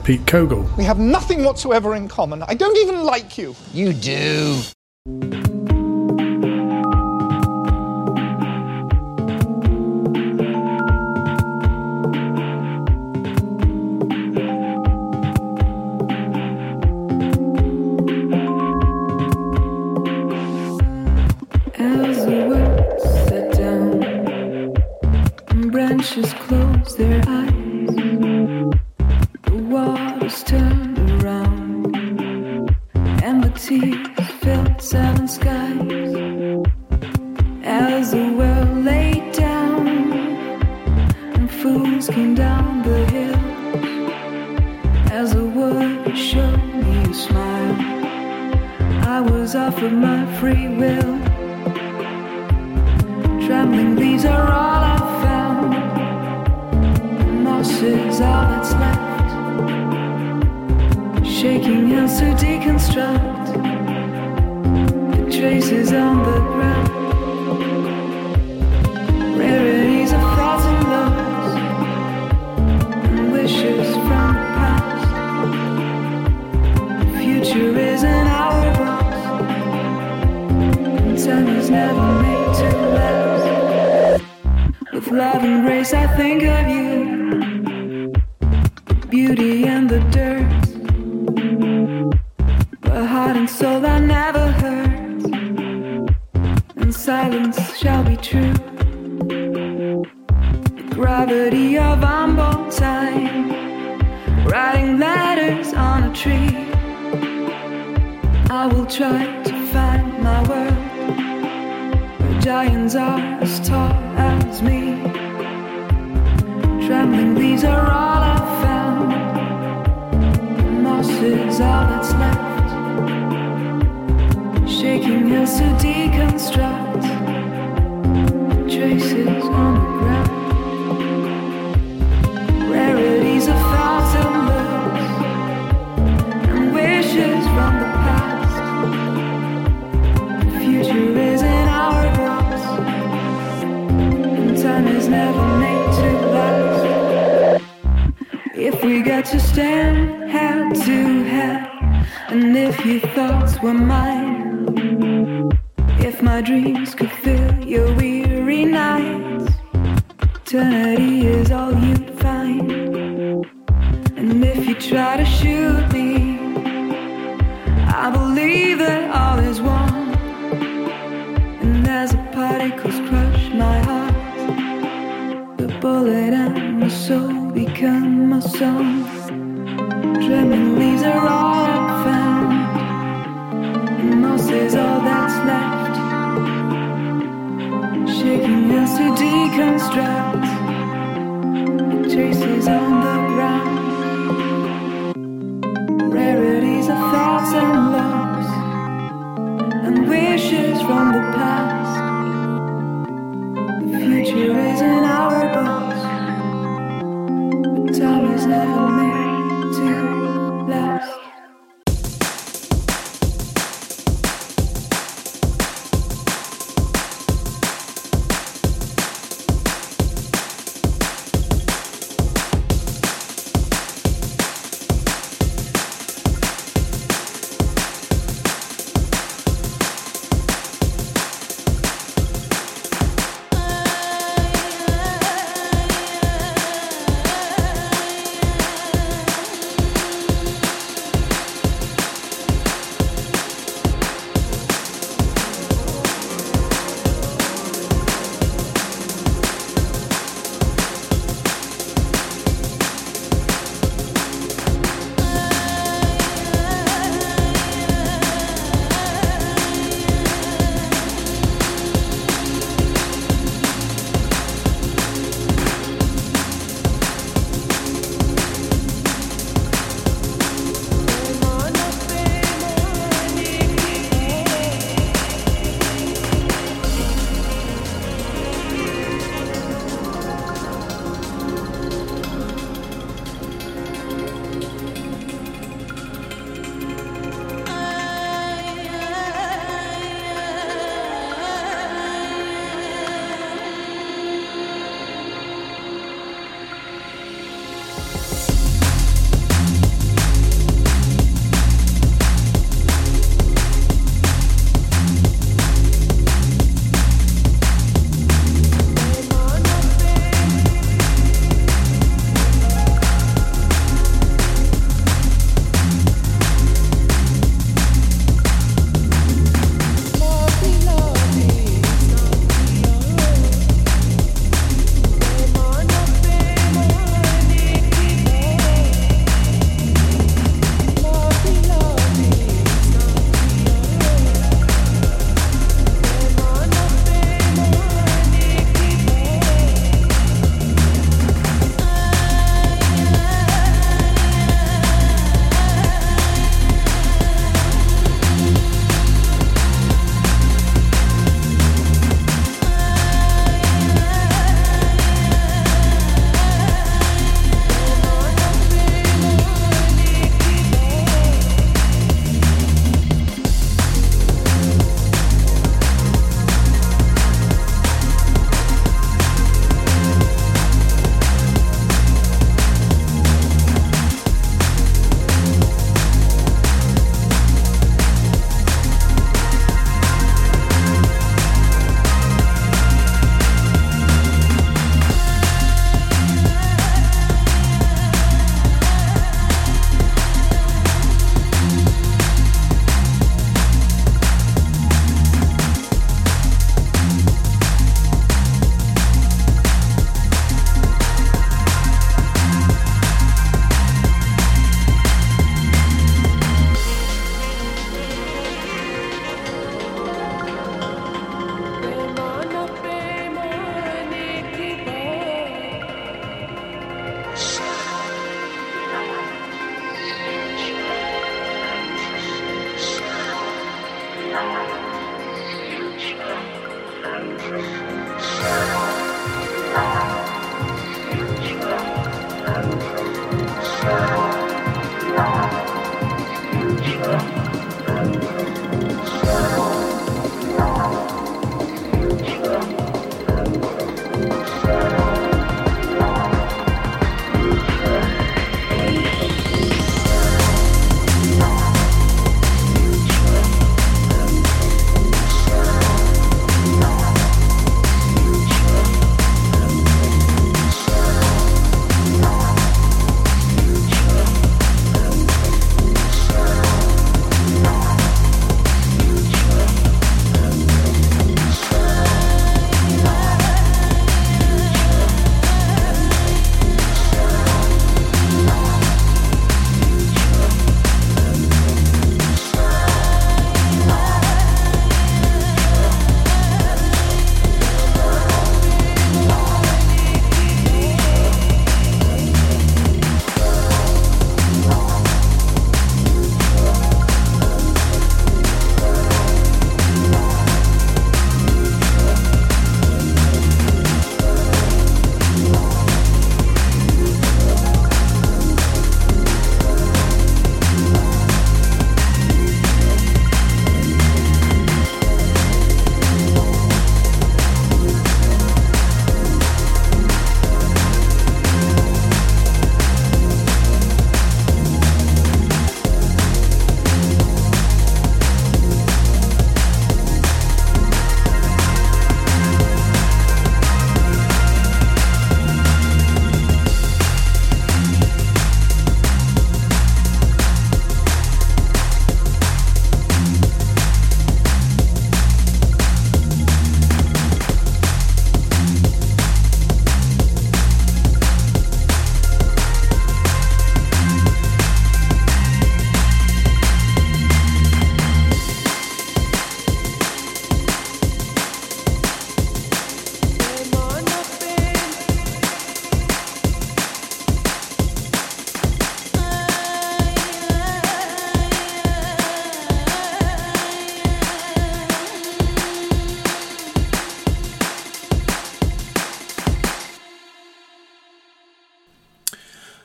Pete Kogel. We have nothing whatsoever in common. I don't even like you. You do. As the world sat down and branches closed their eyes, the waters turned around and the tears filled seven skies. As the world laid down and fools came down the hill, as the world showed me a smile, I was offered my free will. Trembling leaves are all I've found. Moss is all that's left. Shaking hands to deconstruct the traces on the ground. Rarities of thoughts and loves and wishes from the past. The future is an hourglass, and time is never made to last. With love and grace I think of you, the beauty and the dirt, but heart and soul are never hurt, and silence shall be true. The gravity of unborn time, writing letters on a tree. I will try to find my world where giants are as tall as me. Trembling leaves are all I've found. Moss is all that's left. Shaking hands to deconstruct the traces on the ground. Rarities of thoughts and loves and wishes from the past. The future is in our grasp, and time is never made to last. If we got to stand head to head, and if your thoughts were mine, if my dreams could fill your weary nights, eternity is all you'd find. And if you try to shoot me, I believe that all is one. And as the particles crush my heart, the bullet and my soul become my song. Trembling leaves are all I've found, and moss is all that's left. Shaking hands to deconstruct the traces on the ground. Rarities of thoughts and loves and wishes from the past. The future is in our bones, but time is never made to last.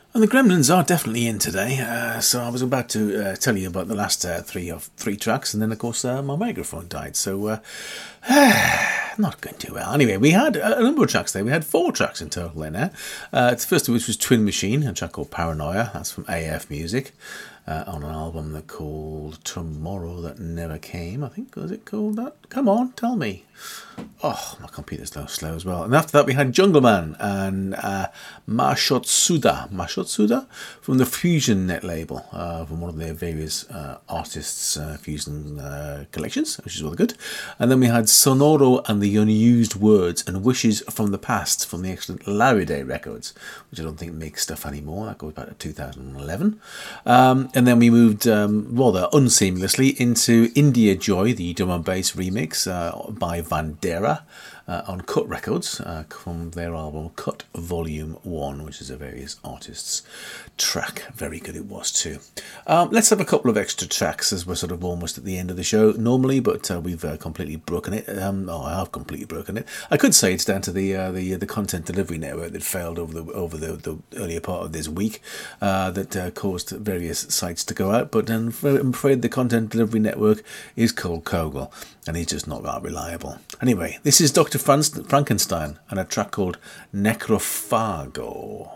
And the Gremlins are definitely in today, uh, so I was about to uh, tell you about the last uh, three of three tracks, and then of course uh, my microphone died, so uh, not going too well. Anyway, we had a number of tracks there. We had four tracks in total in there. Uh, the first of which was Twin Machine, a track called Paranoia. That's from A F Music. Uh, on an album that called Tomorrow That Never Came, I think. Was it called that? Come on, tell me. Oh, my computer's so slow as well. And after that we had Jungleman and uh, Mashotsuda. Mashotsuda from the Fusion Net label, uh, from one of their various uh, artists' uh, Fusion uh, collections, which is really good. And then we had Sonoro and the Unused Words and Wishes from the Past from the excellent Larry Day Records, which I don't think makes stuff anymore. That goes back to two thousand eleven. Um, and then we moved um, rather unseamlessly into India Joy, the drum and bass remix uh, by Vandera uh, on Cut Records uh, from their album Cut Volume one, which is a various artists' track. Very good it was too. Um, let's have a couple of extra tracks as we're sort of almost at the end of the show normally, but uh, we've uh, completely broken it. Um, oh, I have completely broken it. I could say it's down to the uh, the the content delivery network that failed over the over the, the earlier part of this week uh, that uh, caused various sites to go out, but I'm afraid the content delivery network is called Kogel, and he's just not that reliable. Anyway, this is Doctor Franz- Frankenstein and a track called Necrophago.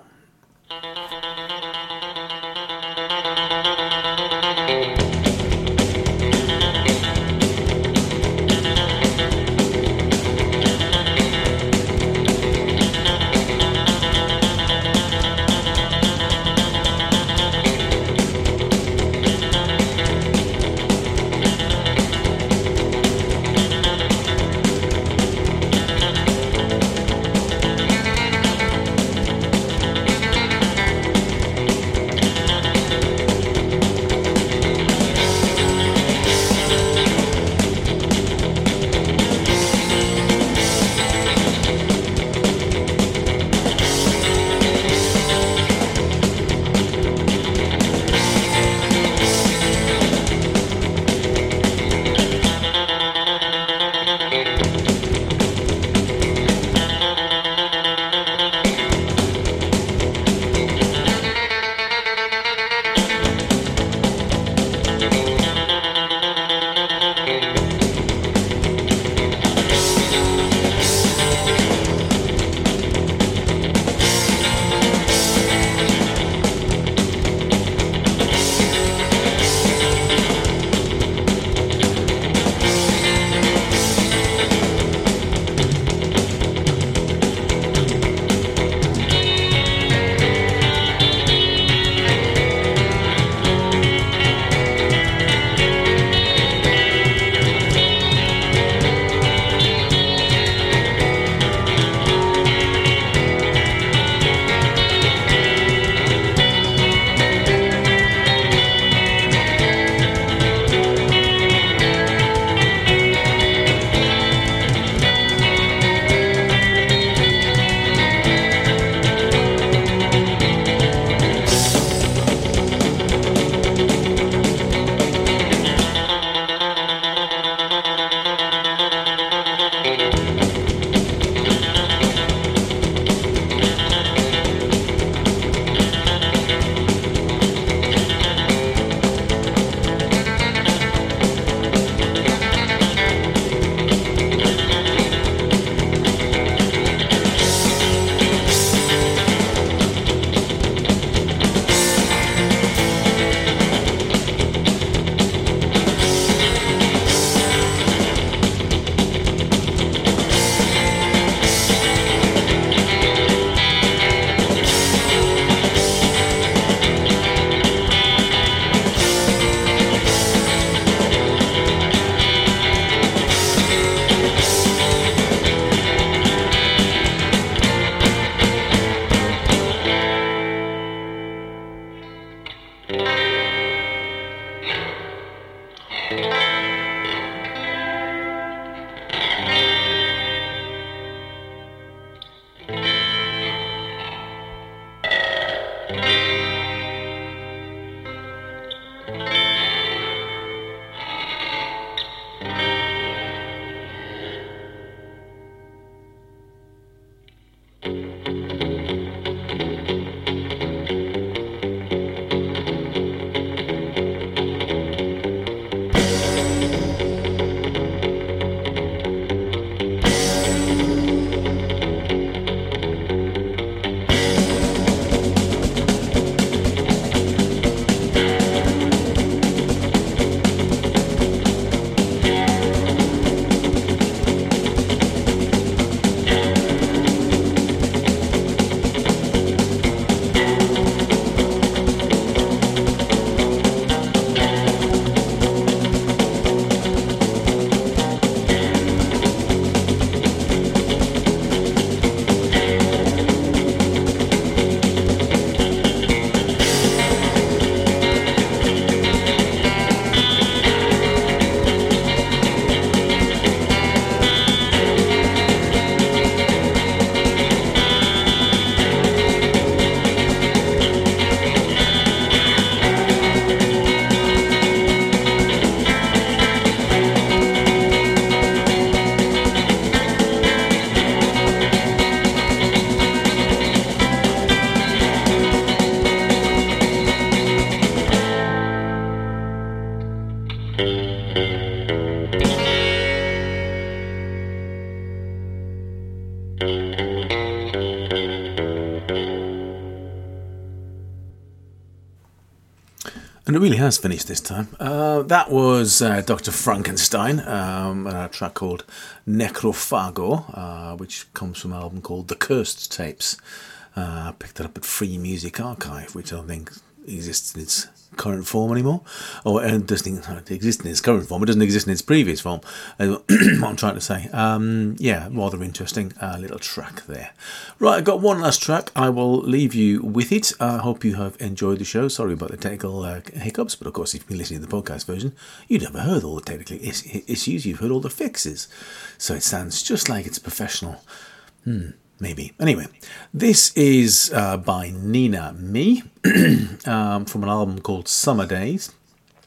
And it really has finished this time. Uh, that was uh, Doctor Frankenstein, um, and a track called Necrophago, uh, which comes from an album called The Cursed Tapes. Uh, I picked it up at Free Music Archive, which I don't think exists in its current form anymore. Or it doesn't exist in its current form, it doesn't exist in its previous form. Uh, what I'm trying to say. Um, yeah, rather interesting uh, little track there. Right, I've got one last track. I will leave you with it. I hope you have enjoyed the show. Sorry about the technical uh, hiccups, but of course, if you've been listening to the podcast version, you've never heard all the technical is- issues. You've heard all the fixes. So it sounds just like it's professional. Hmm. Maybe. Anyway, this is uh, by Nina Me um, from an album called Summer Days.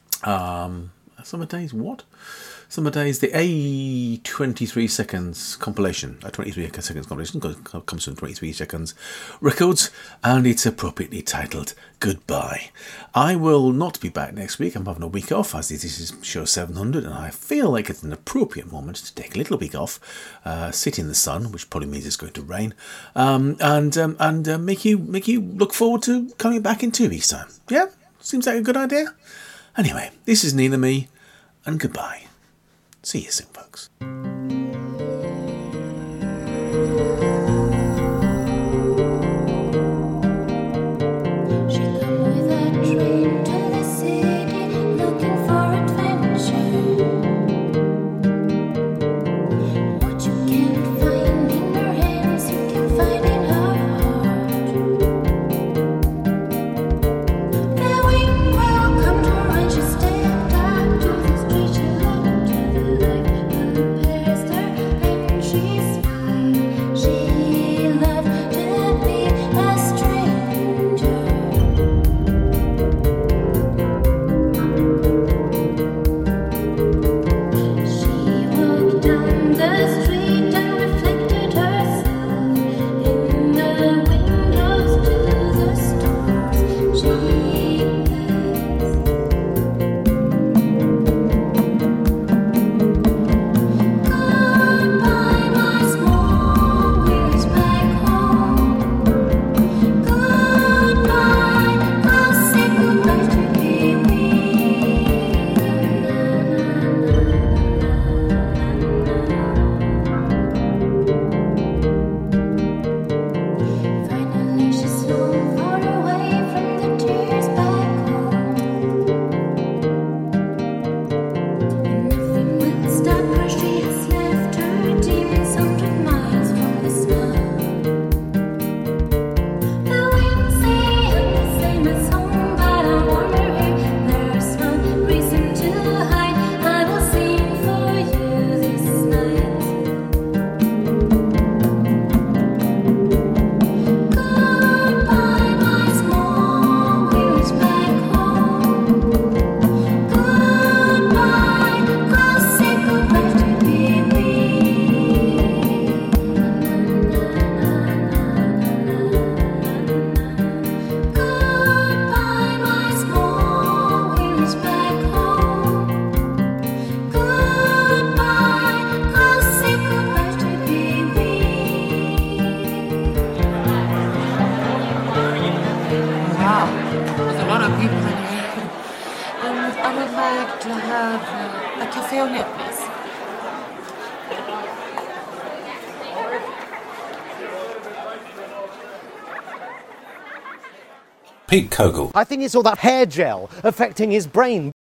Um, Summer Days what? Summer Days, the A twenty-three seconds compilation. A twenty-three seconds compilation comes from twenty-three seconds records, and it's appropriately titled Goodbye. I will not be back next week. I'm having a week off, as this is show seven hundred, and I feel like it's an appropriate moment to take a little week off, uh, sit in the sun, which probably means it's going to rain, um, and um, and uh, make you make you look forward to coming back in two weeks' time. Yeah, seems like a good idea. Anyway, this is Nina Me, and goodbye. See you soon, folks. Pete Kogel. I think it's all that hair gel affecting his brain.